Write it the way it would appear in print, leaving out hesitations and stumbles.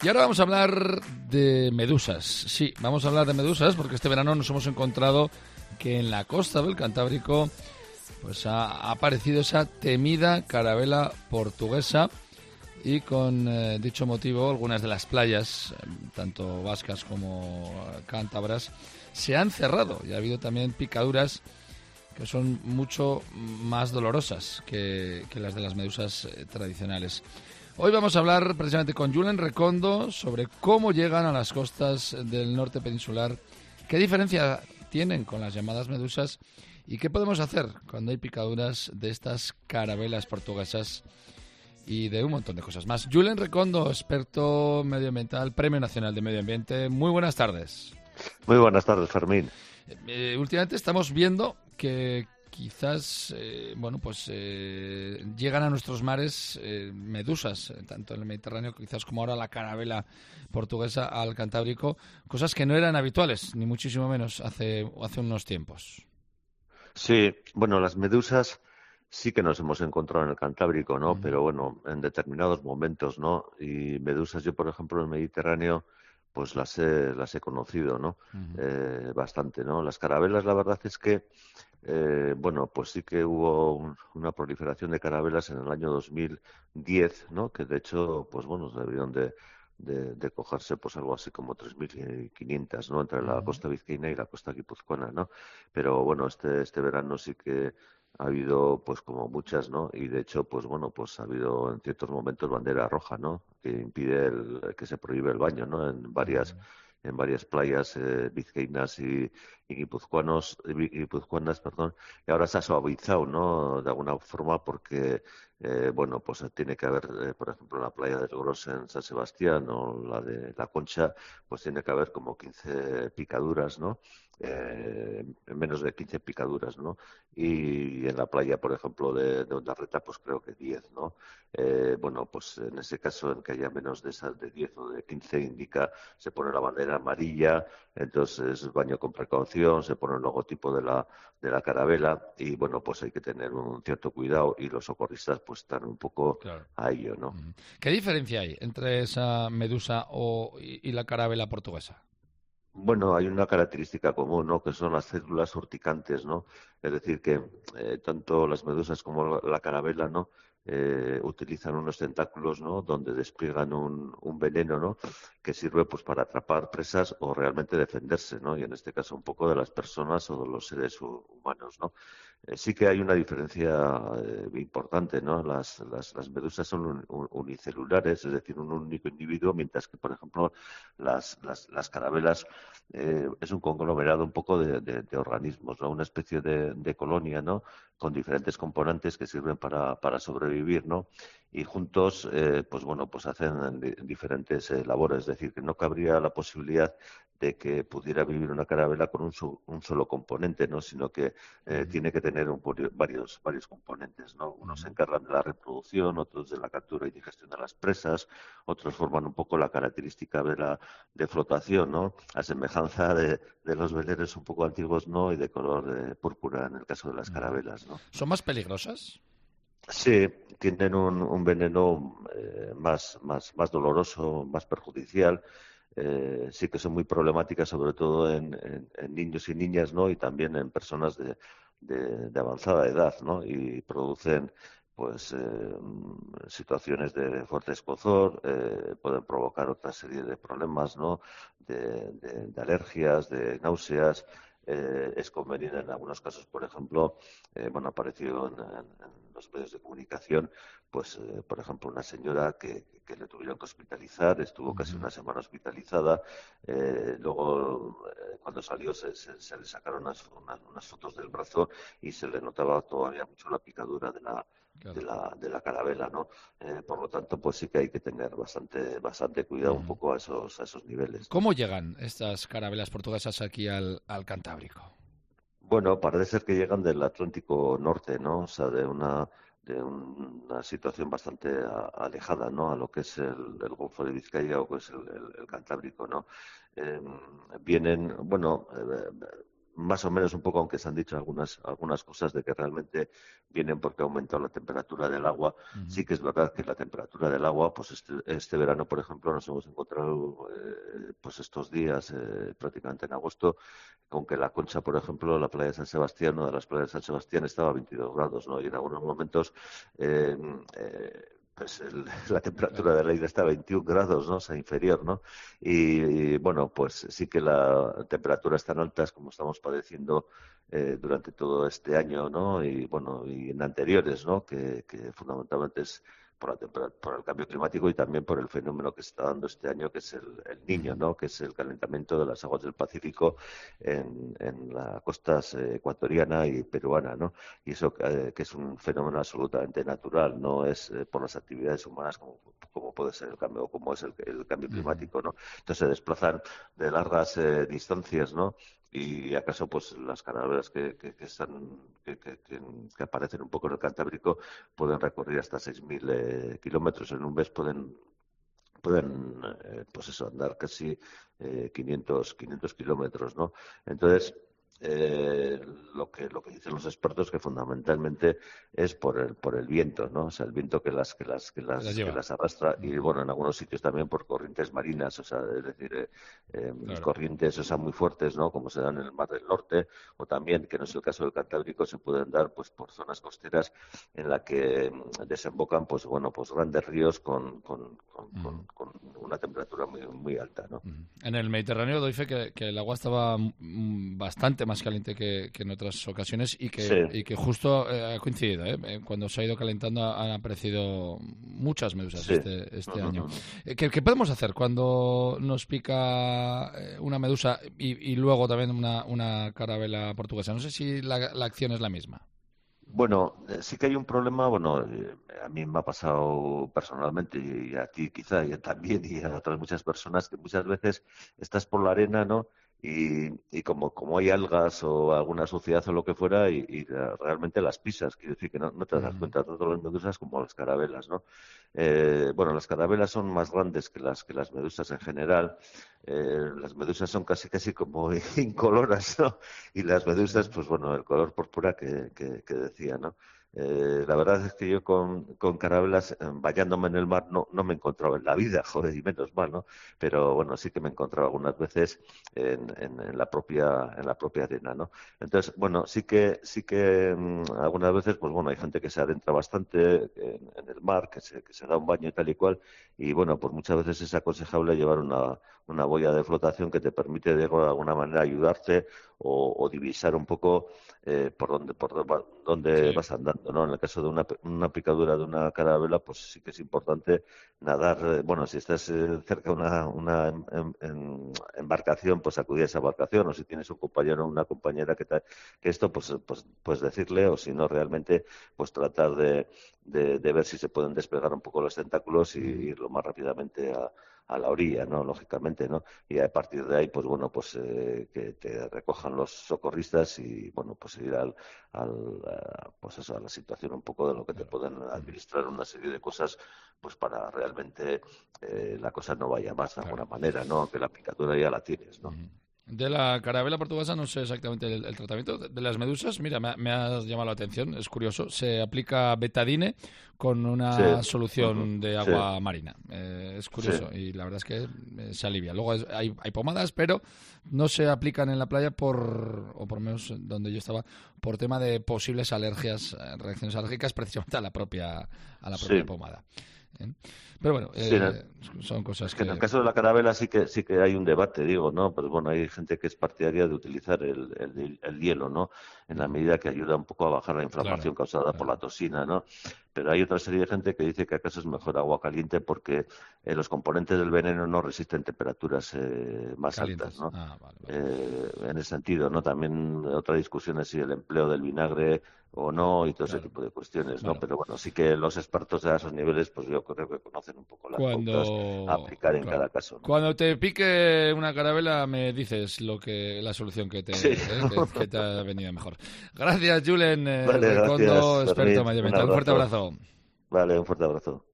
Y ahora vamos a hablar de medusas. Sí, vamos a hablar de medusas porque este verano nos hemos encontrado que en la costa del Cantábrico pues ha aparecido esa temida carabela portuguesa y con dicho motivo algunas de las playas, tanto vascas como cántabras, se han cerrado y ha habido también picaduras que son mucho más dolorosas que las de las medusas tradicionales. Hoy vamos a hablar precisamente con Julen Recondo sobre cómo llegan a las costas del norte peninsular, qué diferencia tienen con las llamadas medusas y qué podemos hacer cuando hay picaduras de estas carabelas portuguesas y de un montón de cosas más. Julen Recondo, experto medioambiental, Premio Nacional de Medio Ambiente. Muy buenas tardes. Muy buenas tardes, Fermín. Últimamente estamos viendo que quizás, llegan a nuestros mares medusas, tanto en el Mediterráneo, quizás como ahora la carabela portuguesa al Cantábrico, cosas que no eran habituales, ni muchísimo menos hace unos tiempos. Sí, bueno, las medusas sí que nos hemos encontrado en el Cantábrico, ¿no? Uh-huh. Pero bueno, en determinados momentos, ¿no? Y medusas, yo por ejemplo en el Mediterráneo, pues las he conocido, ¿no? Uh-huh. Bastante, ¿no? Las carabelas, la verdad es que, pues sí que hubo una proliferación de carabelas en el año 2010, ¿no? Que de hecho, pues bueno, debieron de cogerse pues algo así como 3.500, ¿no? Entre la costa vizcaína y la costa guipuzcoana, ¿no? Pero bueno, este verano sí que ha habido pues como muchas, ¿no? Y de hecho, pues bueno, pues ha habido en ciertos momentos bandera roja, ¿no? Que impide que se prohíbe el baño, ¿no? En varias playas vizcaínas y guipuzcoanas, perdón, y ahora se ha suavizado, ¿no? De alguna forma porque, pues tiene que haber, por ejemplo, en la playa del Gros en San Sebastián o la de La Concha, pues tiene que haber como 15 picaduras, ¿no? Menos de 15 picaduras, ¿no? Y en la playa, por ejemplo, de Ondarreta, pues creo que 10, ¿no? Pues en ese caso, en que haya menos de esas de 10 o de 15, se pone la bandera amarilla, entonces baño con precaución, se pone el logotipo de la carabela y, bueno, pues hay que tener un cierto cuidado y los socorristas pues están un poco Claro. a ello, ¿no? Uh-huh. ¿Qué diferencia hay entre esa medusa y la carabela portuguesa? Bueno, hay una característica común, ¿no? Que son las células urticantes, ¿no? Es decir, que tanto las medusas como la carabela, ¿no? Utilizan unos tentáculos, ¿no? Donde despliegan un veneno, ¿no? Que sirve, pues, para atrapar presas o realmente defenderse, ¿no? Y en este caso un poco de las personas o de los seres humanos, ¿no? Sí que hay una diferencia importante, ¿no? Las medusas son unicelulares, es decir, un único individuo, mientras que, por ejemplo, las carabelas es un conglomerado un poco de organismos, ¿no? Una especie de colonia, ¿no? Con diferentes componentes que sirven para sobrevivir, ¿no? Y juntos, pues hacen diferentes labores, es decir, que no cabría la posibilidad de que pudiera vivir una carabela con un solo componente, ¿no? Sino que tiene que tener varios componentes, ¿no? Unos se encargan de la reproducción, otros de la captura y digestión de las presas, otros forman un poco la característica de flotación, ¿no? A semejanza de los veleros un poco antiguos, ¿no? Y de color púrpura en el caso de las carabelas, ¿no? ¿Son más peligrosas? Sí, tienen un veneno más doloroso, más perjudicial. Sí que son muy problemáticas, sobre todo en niños y niñas, ¿no? Y también en personas de avanzada edad, ¿no? Y producen, pues, situaciones de fuerte escozor, pueden provocar otra serie de problemas, ¿no? De alergias, de náuseas. Es conveniente en algunos casos, por ejemplo, ha aparecido en los medios de comunicación, pues, por ejemplo, una señora que le tuvieron que hospitalizar, estuvo casi una semana hospitalizada, luego cuando salió se le sacaron unas fotos del brazo y se le notaba todavía mucho la picadura de la Claro. de la carabela, ¿no? Por lo tanto, pues sí que hay que tener bastante cuidado un poco a esos niveles, ¿no? ¿Cómo llegan estas carabelas portuguesas aquí al Cantábrico? Bueno, parece ser que llegan del Atlántico Norte, ¿no? O sea, de una situación bastante alejada, ¿no? A lo que es el Golfo de Vizcaya o que es el Cantábrico, ¿no? Eh, Vienen, bueno, más o menos un poco, aunque se han dicho algunas cosas de que realmente vienen porque ha aumentado la temperatura del agua. Sí que es verdad que la temperatura del agua, pues este verano, por ejemplo, nos hemos encontrado pues estos días, prácticamente en agosto, con que la Concha, por ejemplo, la playa de San Sebastián, una de las playas de San Sebastián, estaba a 22 grados, ¿no? Y en algunos momentos eh, pues la temperatura del aire está a 21 grados, ¿no? O sea, inferior, ¿no? Bueno, pues sí que las temperaturas tan altas como estamos padeciendo durante todo este año, ¿no? Y bueno, y en anteriores, ¿no? Que fundamentalmente es por el cambio climático y también por el fenómeno que se está dando este año, que es el Niño, ¿no? Que es el calentamiento de las aguas del Pacífico en la costa ecuatoriana y peruana, ¿no? Y eso que es un fenómeno absolutamente natural, no es por las actividades humanas como puede ser el cambio, como es el cambio climático, ¿no? Entonces se desplazan de largas distancias, ¿no? Y acaso pues las carabelas que aparecen un poco en el Cantábrico pueden recorrer hasta 6.000 kilómetros en un mes, pues eso, andar casi 500 kilómetros, ¿no? Entonces, lo que dicen los expertos que fundamentalmente es por el viento, ¿no? O sea, el viento que las arrastra y, bueno, en algunos sitios también por corrientes marinas, o sea, es decir, Claro. corrientes, o sea, muy fuertes, ¿no? Como se dan en el Mar del Norte, o también, que no es el caso del Cantábrico, se pueden dar pues por zonas costeras en la que desembocan, pues bueno, pues grandes ríos con una temperatura muy, muy alta, ¿no? En el Mediterráneo doy fe que el agua estaba bastante más caliente que en otras ocasiones y Sí. que justo ha coincidido, ¿eh? Cuando se ha ido calentando han aparecido muchas medusas Sí. este año. ¿Qué podemos hacer cuando nos pica una medusa y luego también una carabela portuguesa? No sé si la acción es la misma. Bueno, sí que hay un problema, bueno, a mí me ha pasado personalmente y a ti quizá y también y a otras muchas personas que muchas veces estás por la arena, ¿no? Y como hay algas o alguna suciedad o lo que fuera realmente las pisas, quiero decir que no te das cuenta tanto las medusas como las carabelas, ¿no? Bueno, las carabelas son más grandes que las medusas en general. Las medusas son casi como incoloras, ¿no? Y las medusas, pues bueno, el color púrpura que decía, ¿no? La verdad es que yo con carabelas, bañándome en el mar, no me encontraba en la vida, joder, y menos mal, ¿no? Pero bueno, sí que me encontraba algunas veces en la propia arena, ¿no? Entonces, bueno, sí que algunas veces, pues bueno, hay gente que se adentra bastante en el mar, que se da un baño y tal y cual, y bueno, pues muchas veces es aconsejable llevar una boya de flotación que te permite de alguna manera ayudarte o divisar un poco por dónde Sí. vas andando, ¿no? En el caso de una picadura de una carabela, pues sí que es importante nadar. Bueno, si estás cerca de una embarcación, pues acudir a esa embarcación, o si tienes un compañero o una compañera que esto, pues decirle, o si no, realmente, pues tratar de ver si se pueden despegar un poco los tentáculos y ir lo más rápidamente a la orilla, ¿no? Lógicamente, ¿no? Y a partir de ahí, pues bueno, pues que te recojan los socorristas y, bueno, pues ir pues eso, a la situación un poco de lo que te pueden administrar una serie de cosas, pues para realmente la cosa no vaya más de Claro. alguna manera, ¿no? Que la picadura ya la tienes, ¿no? De la carabela portuguesa no sé exactamente el tratamiento. De las medusas, mira, me ha llamado la atención, es curioso. Se aplica betadine con Sí, una solución de sí, agua marina. Es sí. curioso y la verdad es que se alivia. Luego hay pomadas, pero no se aplican en la playa o por lo menos donde yo estaba, por tema de posibles alergias, reacciones alérgicas precisamente a la propia Sí. pomada. ¿Eh? Pero bueno, Sí, son cosas es que en el que... caso de la carabela sí que hay un debate, digo, ¿no? Pues bueno, hay gente que es partidaria de utilizar el hielo, ¿no? En la medida que ayuda un poco a bajar la Claro, inflamación causada por claro. la toxina, ¿no? Pero hay otra serie de gente que dice que acaso es mejor agua caliente porque los componentes del veneno no resisten temperaturas más altas, Calientes. ¿no? Ah, vale, vale. En ese sentido, ¿no? También otra discusión es si el empleo del vinagre o no y todo ese Claro. tipo de cuestiones, ¿no? Bueno, Pero bueno, sí que los expertos a esos niveles, pues yo creo que conocen un poco las pautas a aplicar en claro, cada caso, ¿no? cuando te pique una carabela me dices la solución Sí. que te ha venido mejor. Gracias, Julen Vale, Recondo, gracias, experto en Fermín. medio Un ambiental. Un fuerte abrazo. abrazo. Vale, un fuerte abrazo.